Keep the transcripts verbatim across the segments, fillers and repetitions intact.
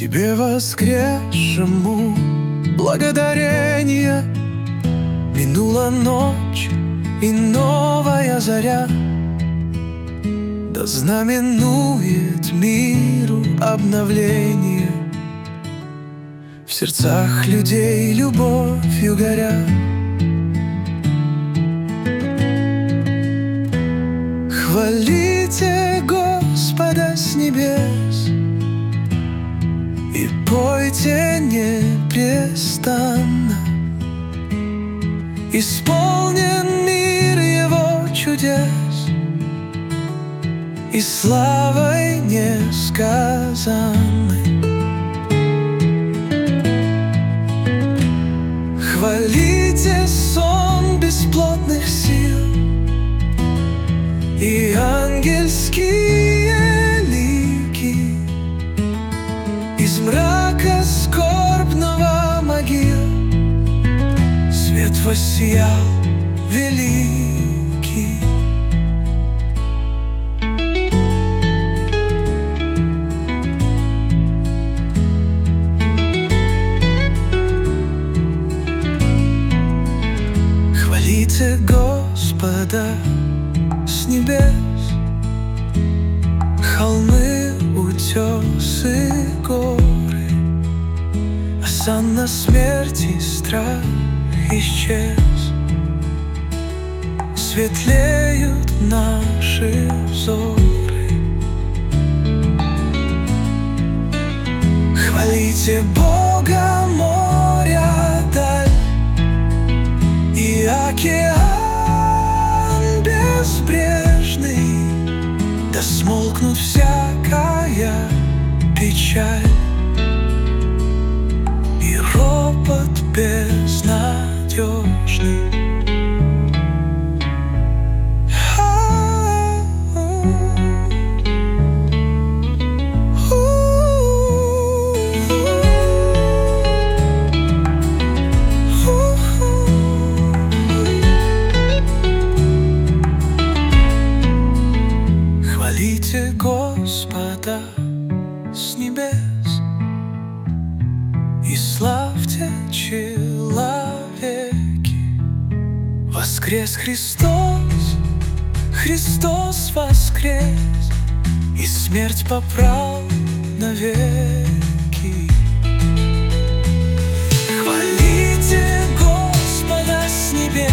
Тебе воскресшему благодарение. Минула ночь и новая заря, да знаменует миру обновление. В сердцах людей любовью горя. Хвалите Господа с небес и пойте непрестанно. Исполнен мир Его чудес и славой несказанной. Хвалите сон бесплотных сил и ангельские лики. Из мрака скорбного могил свет воссиял великий. Хвалите Господа с небес, холмы, утесы, горы. Осанна смерти, страх исчез, светлеют наши взоры. Хвалите Бога, моря даль и океан безбрежный, да смолкнут всякая печаль и ропот безнадежный. Хвалите Господа с небес и славьте человеки. Воскрес Христос, Христос воскрес, и смерть попрал навеки. Хвалите Господа с небес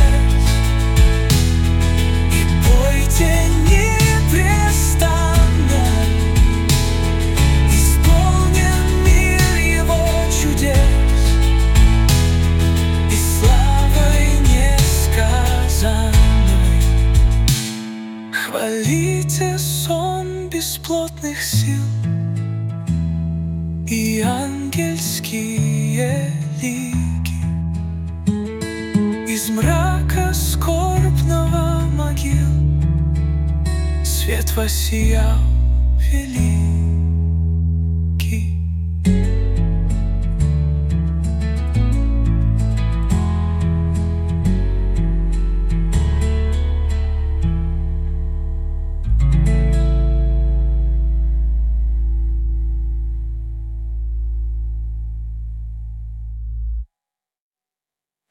и пойте непрестанно. Исполнен мир Его чудес и славой несказанной. Хвалите сон бесплотных сил и ангельские лики. Из мрака скорбного могил свет воссиял великий.